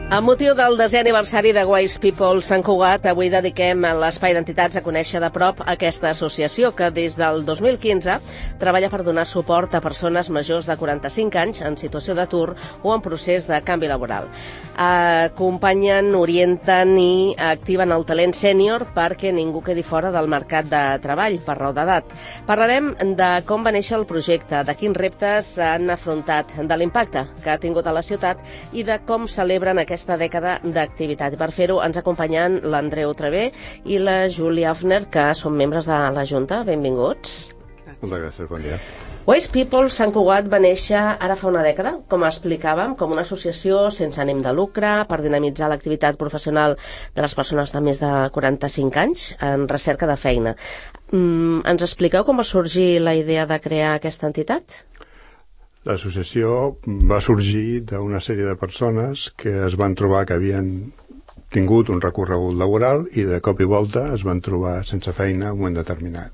Amb motiu del 10è aniversari de Wise People Sant Cugat, avui dediquem l'Espai d'Entitats a conèixer de prop aquesta associació que des del 2015 treballa per donar suport a persones majors de 45 anys en situació d'atur o en procés de canvi laboral. Acompanyen, orienten i activen el talent sènior perquè ningú quedi fora del mercat de treball per raó d'edat. Parlarem de com va néixer el projecte, de quins reptes han afrontat, de l'impacte que ha tingut a la ciutat i de com celebren aquesta dècada d'activitat. Per fer-ho ens acompanyen l'Andreu Trevé i la Júlia Hofner, que són membres de la Junta. Benvinguts. Moltes gràcies, bon dia. Wise People Sant Cugat va néixer ara fa una dècada, com explicàvem, com una associació sense ànim de lucre per dinamitzar l'activitat professional de les persones de més de 45 anys en recerca de feina. Ens expliqueu com va sorgir la idea de crear aquesta entitat? L'associació va sorgir d'una sèrie de persones que es van trobar que havien tingut un recorregut laboral i de cop i volta es van trobar sense feina en un moment determinat.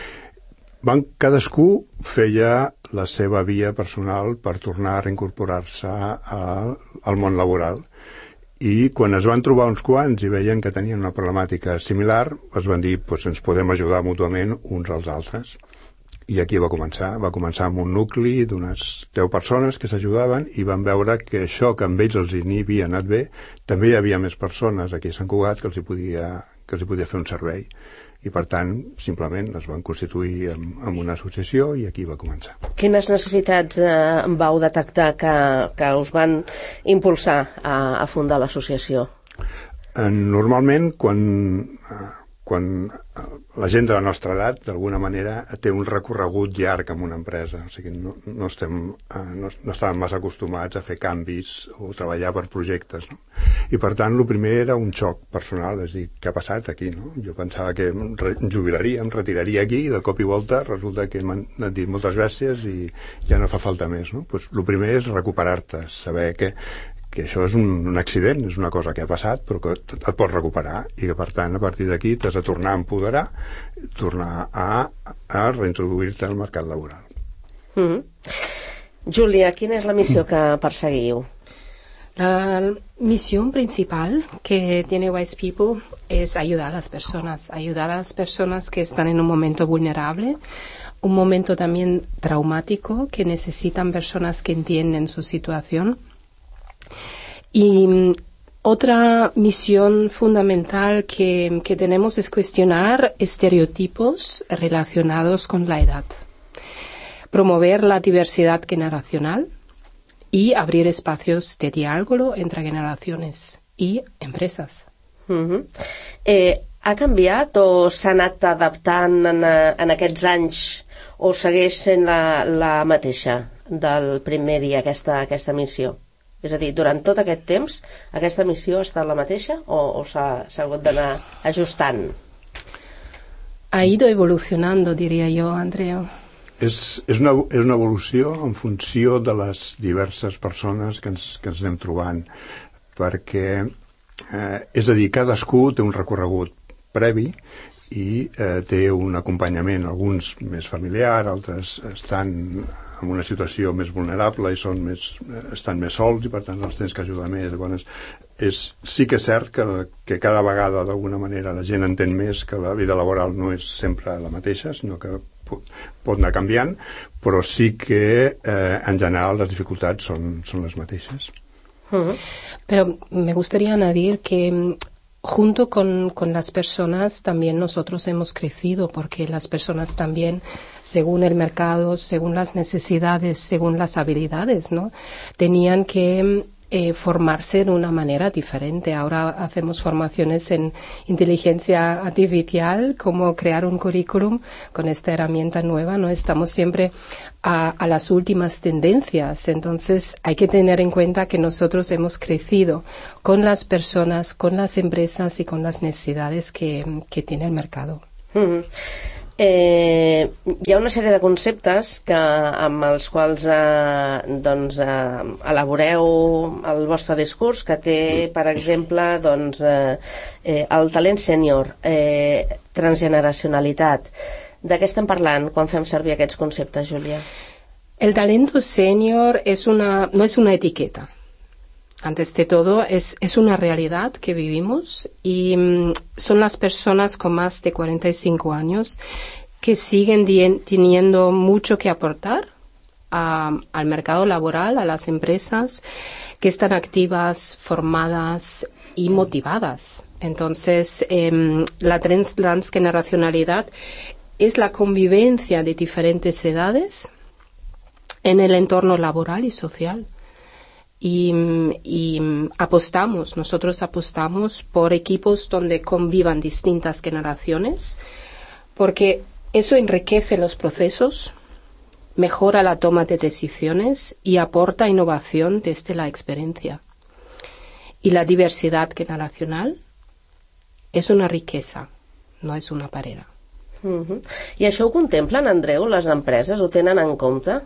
Cadascú feia la seva via personal per tornar a reincorporar-se al món laboral. I quan es van trobar uns quants i veien que tenien una problemàtica similar, es van dir, ens podem ajudar mútuament uns als altres. I aquí va començar amb un nucli d'unes 10 persones que s'ajudaven i van veure que això que amb ells els havia anat bé, també hi havia més persones aquí a Sant Cugat que els hi podia fer un servei. I per tant, simplement es van constituir en una associació i aquí va començar. Quines necessitats vau detectar que us van impulsar a fundar l'associació? Normalment, quan la gent de la nostra edat, d'alguna manera, té un recorregut llarg amb una empresa. O sigui, no estàvem massa acostumats a fer canvis o treballar per projectes, no? I, per tant, el primer era un xoc personal, és a dir, què ha passat aquí, no? Jo pensava que em jubilaria, em retiraria aquí, i de cop i volta resulta que m'han dit moltes gràcies i ja no fa falta més, no? El primer és recuperar-te, saber que això és un accident, és una cosa que ha passat, però que et pots recuperar i que, per tant, a partir d'aquí t'has de tornar a empoderar, tornar a reintroduir-te al mercat laboral. Júlia, quina és la missió que perseguiu? La misión principal que tiene Wise People es ayudar a las personas que están en un momento vulnerable, un momento también traumático, que necesitan personas que entienden su situación. Y otra misión fundamental que tenemos es cuestionar estereotipos relacionados con la edad, promover la diversidad generacional y abrir espacios de diálogo entre generaciones y empresas. Ha canviat o s'ha anat adaptant en aquests anys o segueix sent la mateixa del primer dia aquesta missió? És a dir, durant tot aquest temps, aquesta missió ha estat la mateixa o s'ha hagut d'anar ajustant? Ha ido evolucionando, diría yo, Andreu. És una evolució en funció de les diverses persones que ens anem trobant, perquè, és a dir, cadascú té un recorregut previ i té un acompanyament, alguns més familiar, altres estan en una situació més vulnerable i estan més sols i per tant els tens que ajudar més. Sí que és cert que cada vegada d'alguna manera la gent entén més que la vida laboral no és sempre la mateixa, sinó que pot anar canviant, però sí que en general les dificultats són les mateixes. Pero me gustaría añadir que junto con las personas también nosotros hemos crecido, porque las personas también, según el mercado, según las necesidades, según las habilidades, ¿no?, tenían que formarse de una manera diferente. Ahora hacemos formaciones en inteligencia artificial, cómo crear un currículum con esta herramienta nueva, ¿no? Estamos siempre a las últimas tendencias. Entonces hay que tener en cuenta que nosotros hemos crecido con las personas, con las empresas y con las necesidades que tiene el mercado. Hi ha una sèrie de conceptes amb els quals elaboreu el vostre discurs, que té, per exemple, el talent sènior, transgeneracionalitat. De què estem parlant quan fem servir aquests conceptes, Júlia? El talento senior no es una etiqueta. antes de todo, es una realidad que vivimos y son las personas con más de 45 años que siguen teniendo mucho que aportar al mercado laboral, a las empresas que están activas, formadas y motivadas. Entonces, la transgeneracionalidad es la convivencia de diferentes edades en el entorno laboral y social. Y nosotros apostamos por equipos donde convivan distintas generaciones, porque eso enriquece los procesos, mejora la toma de decisiones y aporta innovación desde la experiencia. Y la diversidad generacional és una riquesa, no és una parera. I això ho contemplen, Andreu, les empreses? Ho tenen en compte?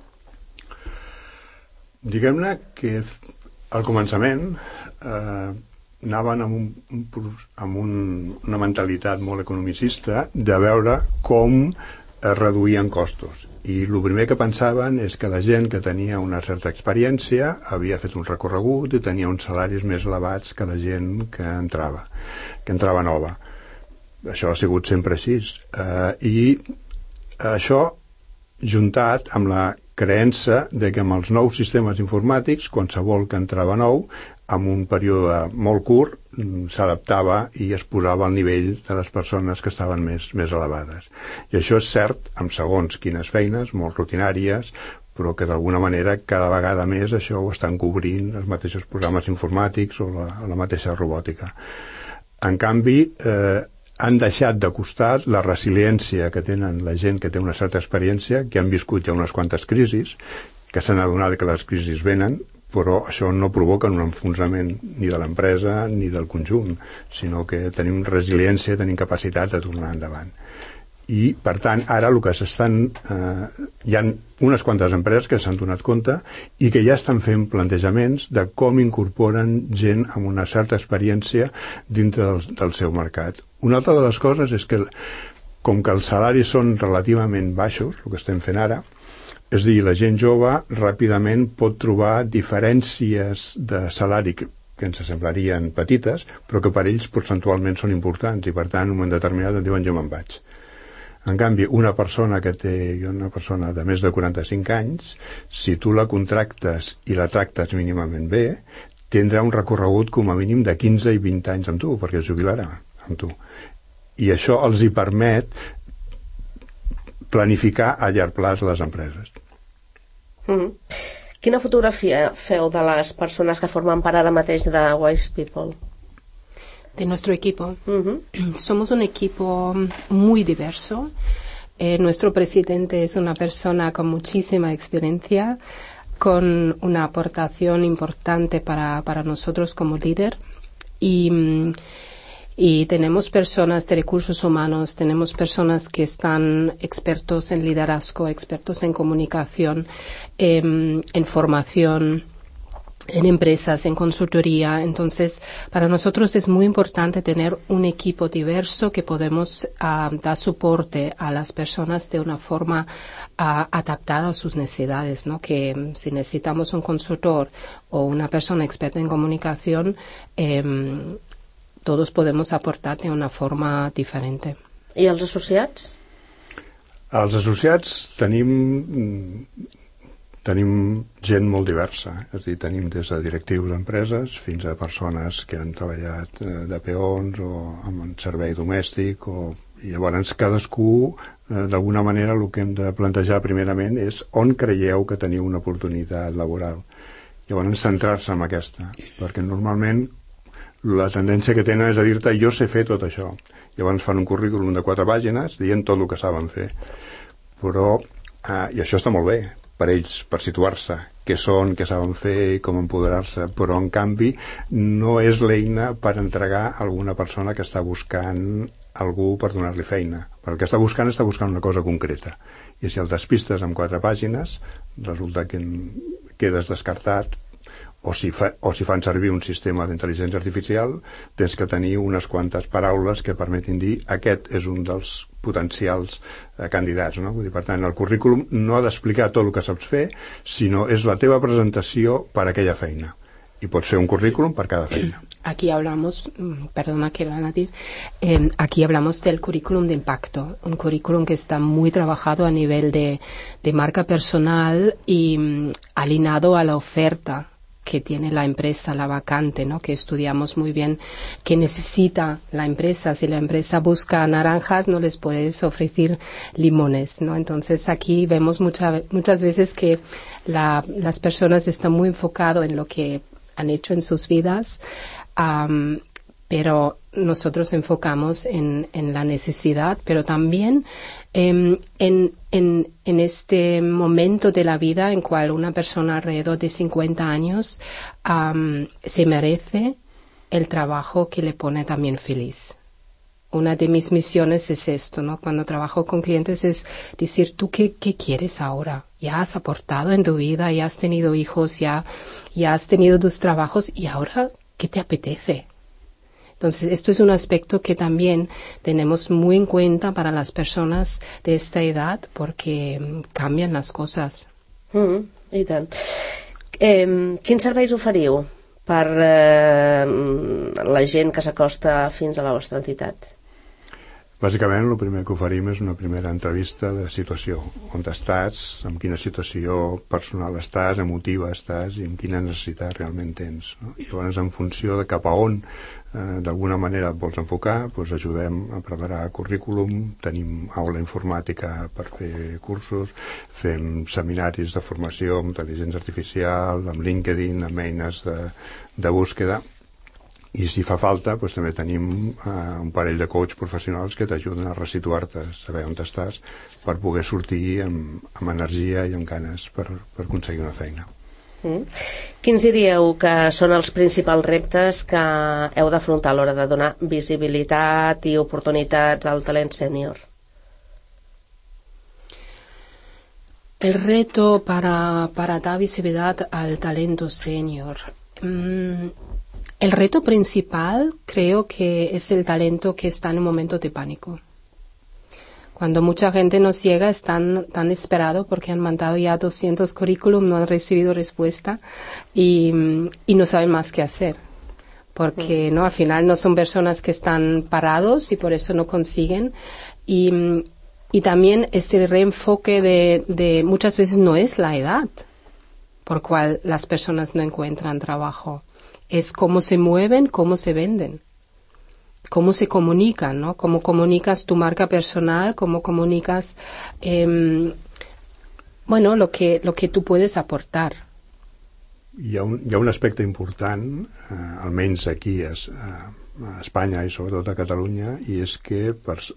Diguem-ne que al començament anaven amb una mentalitat molt economicista de veure com es reduïen costos. I el primer que pensaven és que la gent que tenia una certa experiència havia fet un recorregut i tenia uns salaris més elevats que la gent que entrava nova. Això ha sigut sempre així. I això juntat amb la creença de que amb els nous sistemes informàtics, qualsevol que entrava nou, en un període molt curt, s'adaptava i es posava al nivell de les persones que estaven més elevades. I això és cert amb segons quines feines, molt rutinàries, però que d'alguna manera cada vegada més això ho estan cobrint els mateixos programes informàtics o la mateixa robòtica. En canvi, han deixat de costat la resiliència que tenen la gent que té una certa experiència, que han viscut ja unes quantes crisis, que s'han adonat que les crisis venen, però això no provoca un enfonsament ni de l'empresa ni del conjunt, sinó que tenim resiliència, tenim capacitat de tornar endavant. I, per tant, ara el que hi ha unes quantes empreses que s'han donat compte i que ja estan fent plantejaments de com incorporen gent amb una certa experiència dintre del seu mercat. Una altra de les coses és que, com que els salaris són relativament baixos, el que estem fent ara, és a dir, la gent jove ràpidament pot trobar diferències de salari que ens semblarien petites, però que per ells percentualment són importants i, per tant, en un moment determinat et diuen jo me'n vaig. En canvi, una persona de més de 45 anys, si tu la contractes i la tractes mínimament bé, tindrà un recorregut com a mínim de 15 i 20 anys amb tu, perquè es jubilarà amb tu. I això els hi permet planificar a llarg plaç les empreses. Quina fotografia feu de les persones que formen part ara mateix de Wise People? De nuestro equipo. Somos un equipo muy diverso. Nuestro presidente es una persona con muchísima experiencia, con una aportación importante para nosotros como líder. Y tenemos personas de recursos humanos, tenemos personas que están expertos en liderazgo, expertos en comunicación, en formación, en empresas, en consultoría. Entonces, para nosotros es muy importante tener un equipo diverso que podemos dar soporte a las personas de una forma adaptada a sus necesidades, ¿no? Que si necesitamos un consultor o una persona experta en comunicación, todos podemos aportar de una forma diferente. I els associats? Els associats tenim gent molt diversa, és a dir, tenim des de directius d'empreses fins a persones que han treballat de peons o en servei domèstic, i llavors cadascú, d'alguna manera, el que hem de plantejar primerament és on creieu que teniu una oportunitat laboral. Llavors centrar-se en aquesta, perquè normalment la tendència que tenen és a dir-te jo sé fer tot això. Llavors fan un currículum de 4 pàgines dient tot el que saben fer. Però, i això està molt bé per ells, per situar-se, què són, què saben fer i com empoderar-se, però en canvi no és l'eina per entregar a alguna persona que està buscant algú per donar-li feina. Perquè el que està buscant una cosa concreta. I si el despistes amb 4 pàgines, resulta que quedes descartat. O si fan servir un sistema d'intel·ligència artificial, tens que tenir unes quantes paraules que permetin dir aquest és un dels potencials candidats, no? Vull dir, per tant, el currículum no ha d'explicar tot el que saps fer, sinó és la teva presentació per a aquella feina. I pots fer un currículum per cada feina. Aquí hablamos, perdona que lo Nadir, aquí hablamos del currículum de impacto, un currículum que está muy trabajado a nivel de marca personal y alineado a la oferta que tiene la empresa, la vacante, ¿no? Que estudiamos muy bien qué necesita la empresa. Si la empresa busca naranjas, no les puedes ofrecer limones, ¿no? Entonces aquí vemos muchas veces que las personas están muy enfocadas en lo que han hecho en sus vidas, pero nosotros enfocamos en la necesidad, pero también en este momento de la vida en cual una persona alrededor de 50 años se merece el trabajo que le pone también feliz. Una de mis misiones es esto, ¿no? Cuando trabajo con clientes es decir, ¿tú qué quieres ahora? Ya has aportado en tu vida, ya has tenido hijos, ya has tenido tus trabajos y ahora, ¿qué te apetece? Entonces, esto es un aspecto que también tenemos muy en cuenta para las personas de esta edad porque cambian las cosas. I tant. Quins serveis oferiu per la gent que s'acosta fins a la vostra entitat? Bàsicament, el primer que oferim és una primera entrevista de situació. On estàs, en quina situació personal estàs, emotiva estàs i en quina necessitat realment tens. No? I llavors, en funció de cap a on d'alguna manera et vols enfocar, doncs ajudem a preparar currículum, tenim aula informàtica per fer cursos, fem seminaris de formació amb intel·ligència artificial, amb LinkedIn, amb eines de búsqueda. I si fa falta, doncs també tenim un parell de coach professionals que t'ajuden a resituar-te, a saber on estàs, per poder sortir amb energia i amb ganes per aconseguir una feina. Quins diríeu que són els principals reptes que heu d'afrontar a l'hora de donar visibilitat i oportunitats al talent sènior? El reto para dar visibilidad al talento senior. El reto principal creo que es el talento que está en un momento de pánico. Cuando mucha gente nos llega están tan esperados porque han mandado ya 200 currículum, no han recibido respuesta y no saben más qué hacer. Porque no, al final no son personas que están parados y por eso no consiguen. Y también este reenfoque de muchas veces no es la edad por cual las personas no encuentran trabajo. Es cómo se mueven, cómo se venden, cómo se comunican, ¿no? Cómo comunicas tu marca personal, cómo comunicas, lo que tú puedes aportar. Hi ha un aspecte important, almenys aquí a Espanya i sobretot a Catalunya, i és que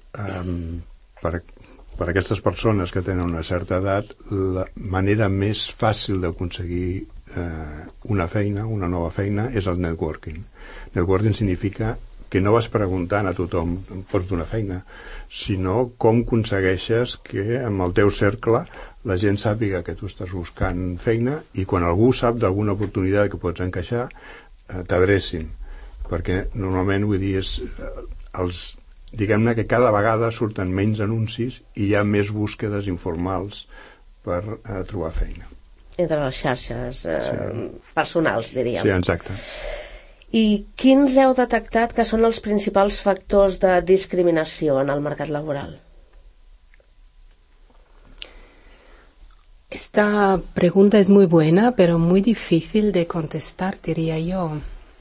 per aquestes persones que tenen una certa edat, la manera més fàcil d'aconseguir una feina, una nova feina, és el networking. Networking significa que no vas preguntant a tothom pots donar feina, sinó com aconsegueixes que amb el teu cercle la gent sàpiga que tu estàs buscant feina i quan algú sap d'alguna oportunitat que pots encaixar, t'adrecin. Perquè normalment, vull dir, diguem-ne que cada vegada surten menys anuncis i hi ha més búsquedes informals per trobar feina. Entre les xarxes personals, diríem. Sí, exacte. I quins heu detectat que són els principals factors de discriminació en el mercat laboral? Esta pregunta es muy buena, pero muy difícil de contestar, diría yo.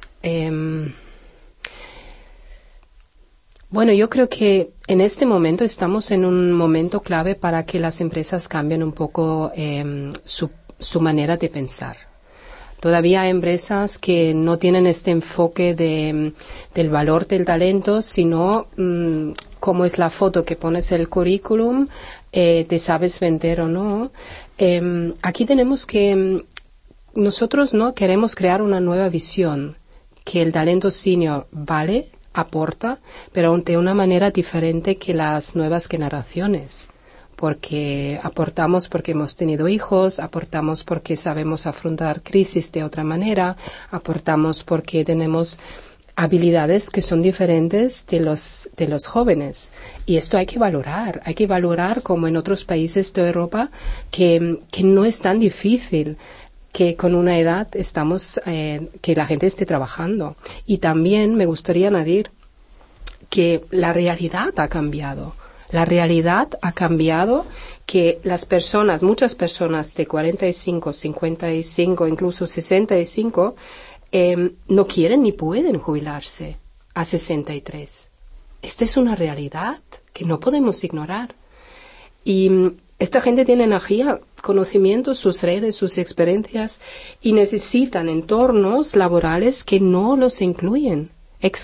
Yo creo que en este momento estamos en un momento clave para que las empresas cambien un poco su manera de pensar. Todavía hay empresas que no tienen este enfoque del valor del talento, sino cómo es la foto que pones el currículum, te sabes vender o no. Aquí tenemos que, nosotros no queremos crear una nueva visión, que el talento senior vale, aporta, pero de una manera diferente que las nuevas generaciones. Porque aportamos porque hemos tenido hijos, aportamos porque sabemos afrontar crisis de otra manera, aportamos porque tenemos habilidades que son diferentes de los jóvenes. Y esto hay que valorar como en otros países de Europa, que no es tan difícil que con una edad que la gente esté trabajando. Y también me gustaría añadir que la realidad ha cambiado. La realidad ha cambiado, que muchas personas de 45, 55, incluso 65, no quieren ni pueden jubilarse a 63. Esta es una realidad que no podemos ignorar. Y esta gente tiene energía, conocimientos, sus redes, sus experiencias, y necesitan entornos laborales que no los excluyen.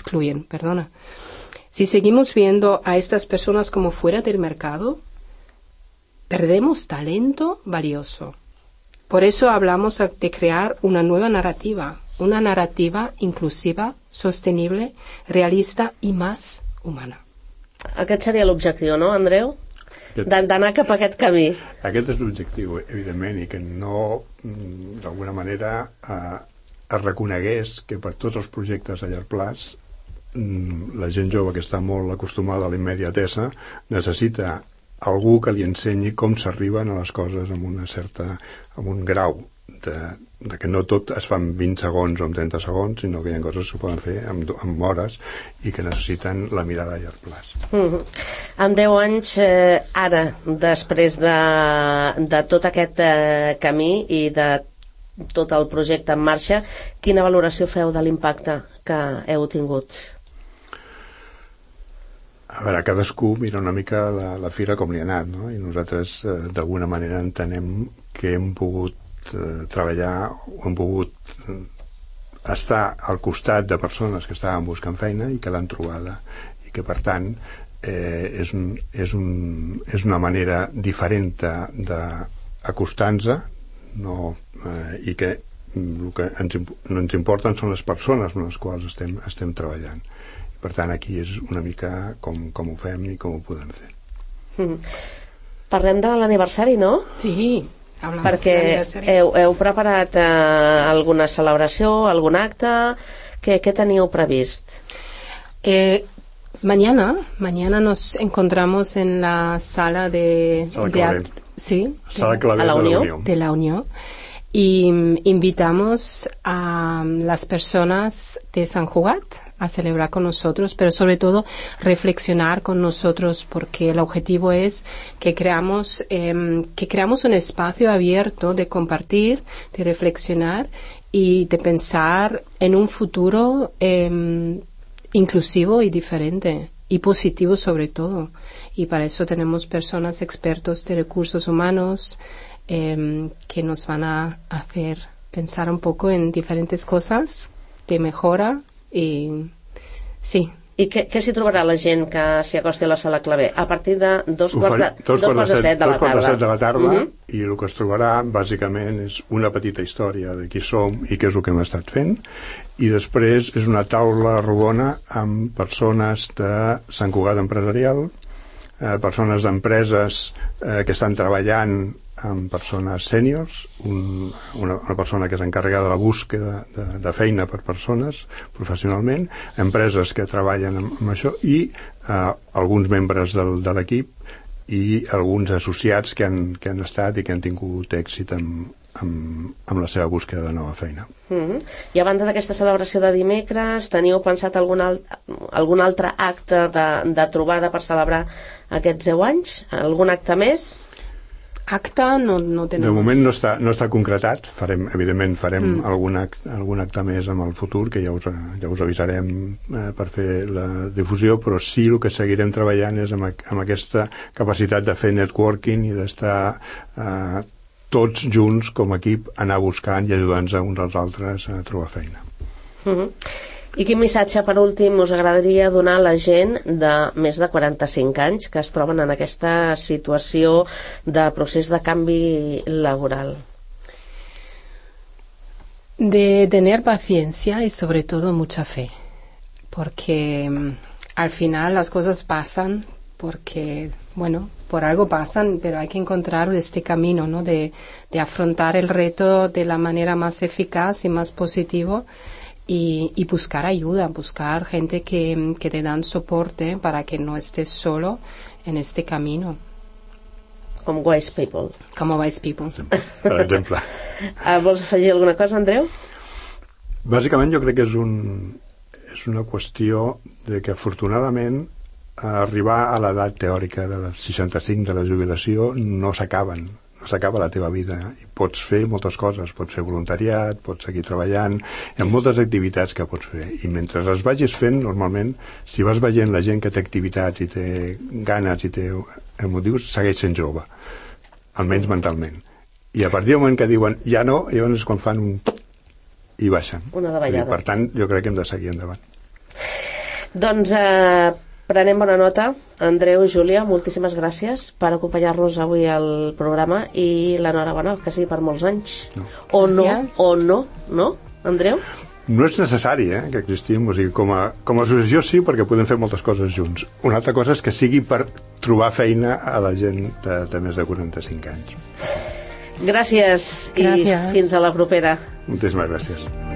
Si seguimos viendo a estas personas como fuera del mercado, perdemos talento valioso. Por eso hablamos de crear una nueva narrativa, una narrativa inclusiva, sostenible, realista i más humana. Aquest seria l'objectiu, no, Andreu? D'anar cap a aquest camí. Aquest és l'objectiu, evidentment, i que no, d'alguna manera, es reconegués que per tots els projectes a llarg plaç la gent jove, que està molt acostumada a la immediatesa, necessita algú que li ensenyi com s'arriben a les coses amb un grau de que no tot es fa en 20 segons o en 30 segons, sinó que hi ha coses que es poden fer en hores i que necessiten la mirada a llarg plaç. En 10 anys, ara, després de tot aquest camí i de tot el projecte en marxa, quina valoració feu de l'impacte que heu tingut? A veure, cadascú mira una mica la fira com li ha anat, no? I nosaltres d'alguna manera entenem que hem pogut treballar o hem pogut estar al costat de persones que estaven buscant feina i que l'han trobada, i que per tant és una manera diferent d'acostar-nos, i que el que ens importen són les persones amb les quals estem treballant. Per tant, aquí és una mica com ho fem i com ho podem fer. Parlem de l'aniversari, no? Sí, perquè heu preparat alguna celebració, algun acte? Què teniu previst? Mañana nos encontramos en la sala de la Unión. Y invitamos a las personas de Sant Cugat a celebrar con nosotros, pero sobre todo reflexionar con nosotros, porque el objetivo es que creamos un espacio abierto de compartir, de reflexionar y de pensar en un futuro inclusivo y diferente y positivo sobre todo. Y para eso tenemos personas expertos de recursos humanos que nos van a hacer pensar un poco en diferentes cosas de mejora i sí. I què s'hi trobarà la gent que s'hi acosti a la sala Clavé? A partir de dos quarts de set de la tarda. I el que es trobarà bàsicament és una petita història de qui som i què és el que hem estat fent, i després és una taula rodona amb persones de Sant Cugat Empresarial, persones d'empreses que estan treballant amb persones sèniors, una persona que és encarregada de la búsqueda de feina per persones professionalment, empreses que treballen amb això, i alguns membres de l'equip i alguns associats que han estat i que han tingut èxit amb la seva búsqueda de nova feina. I a banda d'aquesta celebració de dimecres, teniu pensat algun altre acte de trobada per celebrar aquests 10 anys? Algun acte més? Acte no tenim. De moment no està concretat. Evidentment farem algun acte més en el futur, que ja us avisarem per fer la difusió, però sí el que seguirem treballant és amb aquesta capacitat de fer networking i d'estar tots junts com a equip, anar buscant i ajudant-nos uns als altres a trobar feina. I quin missatge, per últim, us agradaria donar a la gent de més de 45 anys que es troben en aquesta situació de procés de canvi laboral? De tener paciencia y sobre todo mucha fe, porque al final las cosas pasan porque, bueno, por algo pasan, pero hay que encontrar este camino, ¿no? De afrontar el reto de la manera más eficaz y más positivo. Y buscar ayuda, buscar gente que te dan soporte para que no estés solo en este camino. Como Wise People. Como Wise People. Per exemple. Vols afegir alguna cosa, Andreu? Bàsicament jo crec que és una qüestió de que afortunadament arribar a l'edat teòrica dels 65 de la jubilació no s'acaba la teva vida, i pots fer moltes coses, pots fer voluntariat, pots seguir treballant, hi ha moltes activitats que pots fer, i mentre les vagis fent, normalment, si vas veient la gent que té activitats i té ganes i té motius, segueix sent jove, almenys mentalment, i a partir del moment que diuen ja no, llavors és quan fan i baixen. Una davallada. Per tant, jo crec que hem de seguir endavant. Doncs prenem bona nota. Andreu i Júlia, moltíssimes gràcies per acompanyar-nos avui al programa i l'enhorabona, que sigui per molts anys. No. O no, Andreu? No és necessari que existim, o sigui, com a associació sí, perquè podem fer moltes coses junts. Una altra cosa és que sigui per trobar feina a la gent de més de 45 anys. Gràcies i fins a la propera. Moltíssimes gràcies.